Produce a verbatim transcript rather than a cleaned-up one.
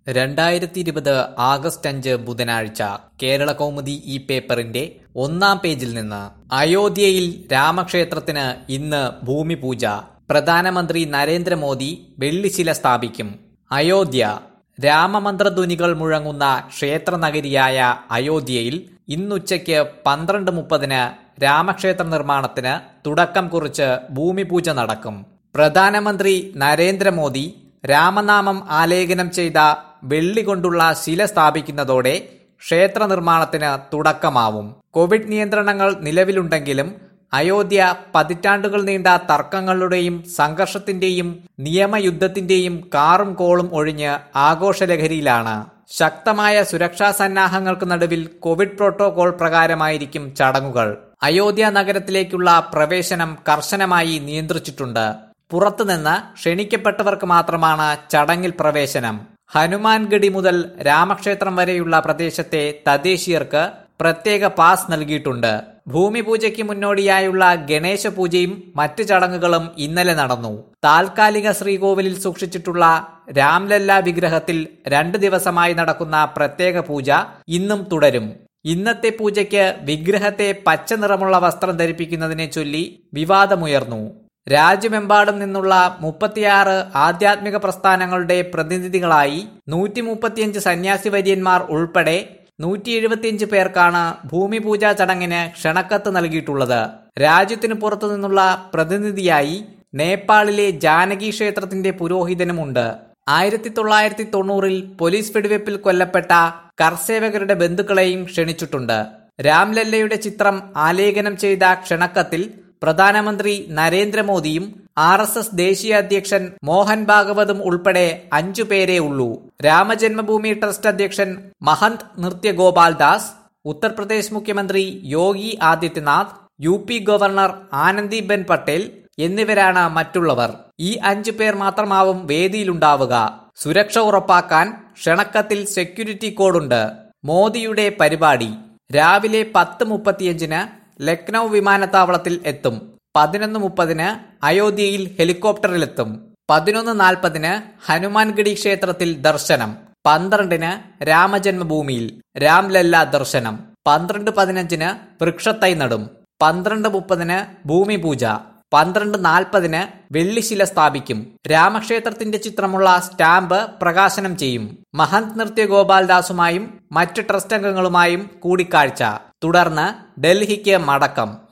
രണ്ടായിരത്തി ഇരുപത് ആഗസ്റ്റ് അഞ്ച് ബുധനാഴ്ച കേരള കൗമുദി ഈ പേപ്പറിന്റെ ഒന്നാം പേജിൽ നിന്ന് അയോധ്യയിൽ രാമക്ഷേത്രത്തിന് ഇന്ന് ഭൂമിപൂജ. പ്രധാനമന്ത്രി നരേന്ദ്രമോദി വെള്ളിശില സ്ഥാപിക്കും. അയോധ്യ രാമമന്ത്രധ്വനികൾ മുഴങ്ങുന്ന ക്ഷേത്രനഗരിയായ അയോധ്യയിൽ ഇന്നുച്ചയ്ക്ക് പന്ത്രണ്ട് മുപ്പതിന് രാമക്ഷേത്ര നിർമ്മാണത്തിന് തുടക്കം കുറിച്ച് ഭൂമിപൂജ നടക്കും. പ്രധാനമന്ത്രി നരേന്ദ്രമോദി രാമനാമം ആലേഖനം ചെയ്ത വെള്ളി കൊണ്ടുള്ള ശില സ്ഥാപിക്കുന്നതോടെ ക്ഷേത്ര നിർമ്മാണത്തിന് തുടക്കമാവും. കോവിഡ് നിയന്ത്രണങ്ങൾ നിലവിലുണ്ടെങ്കിലും അയോധ്യ പതിറ്റാണ്ടുകൾ നീണ്ട തർക്കങ്ങളുടെയും സംഘർഷത്തിന്റെയും നിയമയുദ്ധത്തിന്റെയും കാറും കോളും ഒഴിഞ്ഞ് ആഘോഷലഹരിയിലാണ്. ശക്തമായ സുരക്ഷാ സന്നാഹങ്ങൾക്ക് നടുവിൽ കോവിഡ് പ്രോട്ടോകോൾ പ്രകാരമായിരിക്കും ചടങ്ങുകൾ. അയോധ്യ നഗരത്തിലേക്കുള്ള പ്രവേശനം കർശനമായി നിയന്ത്രിച്ചിട്ടുണ്ട്. പുറത്തുനിന്ന് ക്ഷണിക്കപ്പെട്ടവർക്ക് മാത്രമാണ് ചടങ്ങിൽ പ്രവേശനം. ഹനുമാൻഗഡി മുതൽ രാമക്ഷേത്രം വരെയുള്ള പ്രദേശത്തെ തദ്ദേശീയർക്ക് പ്രത്യേക പാസ് നൽകിയിട്ടുണ്ട്. ഭൂമിപൂജയ്ക്ക് മുന്നോടിയായുള്ള ഗണേശ പൂജയും മറ്റ് ചടങ്ങുകളും ഇന്നലെ നടന്നു. താൽക്കാലിക ശ്രീകോവിലിൽ സൂക്ഷിച്ചിട്ടുള്ള രാംലല്ല വിഗ്രഹത്തിൽ രണ്ട് ദിവസമായി നടക്കുന്ന പ്രത്യേക പൂജ ഇന്നും തുടരും. ഇന്നത്തെ പൂജയ്ക്ക് വിഗ്രഹത്തെ പച്ച നിറമുള്ള വസ്ത്രം ധരിപ്പിക്കുന്നതിനെ ചൊല്ലി വിവാദമുയർന്നു. രാജ്യമെമ്പാടും നിന്നുള്ള മുപ്പത്തിയാറ് ആധ്യാത്മിക പ്രസ്ഥാനങ്ങളുടെ പ്രതിനിധികളായി നൂറ്റി മുപ്പത്തിയഞ്ച് സന്യാസി വര്യന്മാർ ഉൾപ്പെടെ നൂറ്റി എഴുപത്തിയഞ്ച് പേർക്കാണ് ഭൂമിപൂജാ ചടങ്ങിന് ക്ഷണക്കത്ത് നൽകിയിട്ടുള്ളത്. രാജ്യത്തിനു പുറത്തു നിന്നുള്ള പ്രതിനിധിയായി നേപ്പാളിലെ ജാനകി ക്ഷേത്രത്തിന്റെ പുരോഹിതനുമുണ്ട്. ആയിരത്തി തൊള്ളായിരത്തി തൊണ്ണൂറിൽ പോലീസ് വെടിവെപ്പിൽ കൊല്ലപ്പെട്ട കർസേവകരുടെ ബന്ധുക്കളെയും ക്ഷണിച്ചിട്ടുണ്ട്. രാംലല്ലയുടെ ചിത്രം ആലേഖനം ചെയ്ത ക്ഷണക്കത്തിൽ പ്രധാനമന്ത്രി നരേന്ദ്രമോദിയും ആർ എസ് എസ് ദേശീയ അധ്യക്ഷൻ മോഹൻ ഭാഗവതും ഉൾപ്പെടെ അഞ്ചു പേരേ ഉള്ളൂ. രാമജന്മഭൂമി ട്രസ്റ്റ് അധ്യക്ഷൻ മഹന്ത് നൃത്യ ഗോപാൽ ദാസ്, ഉത്തർപ്രദേശ് മുഖ്യമന്ത്രി Yogi Adityanath, U P governor Anandiben Patel എന്നിവരാണ് മറ്റുള്ളവർ. ഈ അഞ്ചു പേർ മാത്രമാവും വേദിയിലുണ്ടാവുക. സുരക്ഷ ഉറപ്പാക്കാൻ ക്ഷണക്കത്തിൽ സെക്യൂരിറ്റി കോഡുണ്ട്. മോദിയുടെ പരിപാടി രാവിലെ പത്ത് മുപ്പത്തിയഞ്ചിന് ലക്നൌ വിമാനത്താവളത്തിൽ എത്തും. പതിനൊന്ന് മുപ്പതിന് അയോധ്യയിൽ ഹെലികോപ്റ്ററിലെത്തും. പതിനൊന്ന് നാൽപ്പതിന് ഹനുമാൻഗഡി ക്ഷേത്രത്തിൽ ദർശനം. പന്ത്രണ്ടിന് രാമജന്മഭൂമിയിൽ രാംലല്ല ദർശനം. പന്ത്രണ്ട് പതിനഞ്ചിന് വൃക്ഷത്തൈ നടും. പന്ത്രണ്ട് മുപ്പതിന് ഭൂമിപൂജ. പന്ത്രണ്ട് നാൽപ്പതിന് വെള്ളിശില സ്ഥാപിക്കും. രാമക്ഷേത്രത്തിന്റെ ചിത്രമുള്ള സ്റ്റാമ്പ് പ്രകാശനം ചെയ്യും. മഹന്ത് നൃത്യ ഗോപാൽദാസുമായും മറ്റ് ട്രസ്റ്റ് അംഗങ്ങളുമായും കൂടിക്കാഴ്ച. തുടർന്ന് ഡൽഹിക്ക് മടക്കം.